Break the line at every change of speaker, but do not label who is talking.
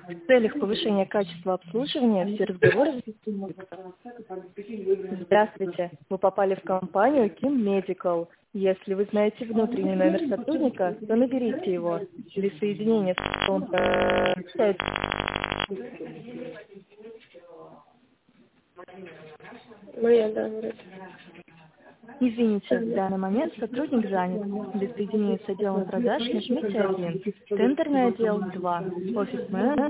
В целях повышения качества обслуживания все разговоры... Здравствуйте, вы попали в компанию Kim Medical. Если вы знаете внутренний номер сотрудника, то наберите его. Для соединения с салоном...
Моя, да, вроде.
Извините, в данный момент сотрудник занят. Для соединения с отделом продаж нажмите 1, тендерный отдел 2, офис менеджер